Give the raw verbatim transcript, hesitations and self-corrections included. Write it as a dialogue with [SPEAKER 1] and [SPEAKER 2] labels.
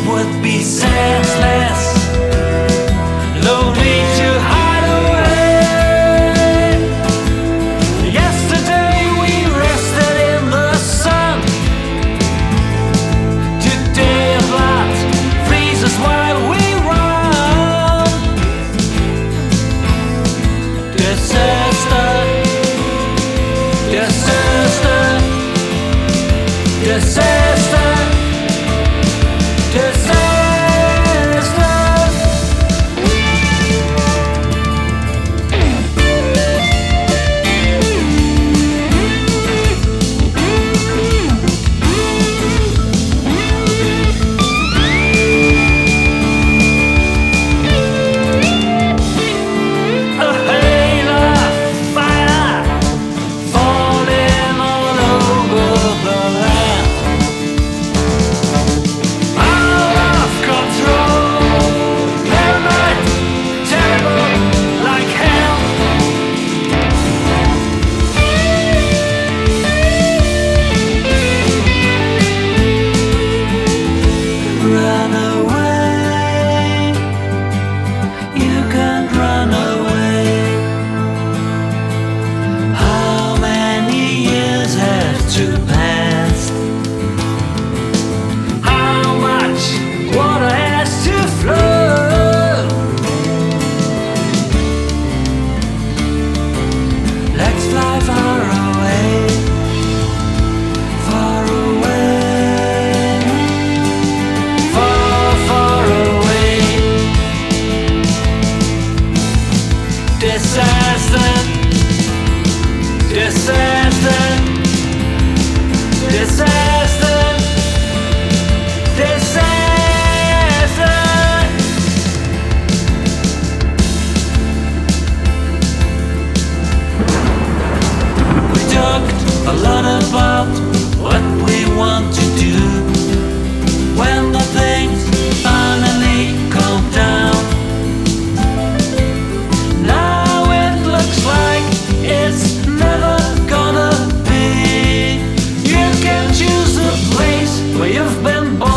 [SPEAKER 1] would be senseless. No need to hide away. Yesterday we rested in the sun. Today a blast freezes while we run. Disaster, disaster, disaster, disaster. A hail of fire falling all over the land. Out of control, paranoid, terrible like hell. Run away, you can't run away. How many years have to pass? How much water has to flow? Let's fly far away, far away, far, far away. Disaster, disaster, disaster, disaster. We talked a lot about what we want to do when the things finally calm down. Now it looks like it's never gonna be. You can choose a place where you've been born.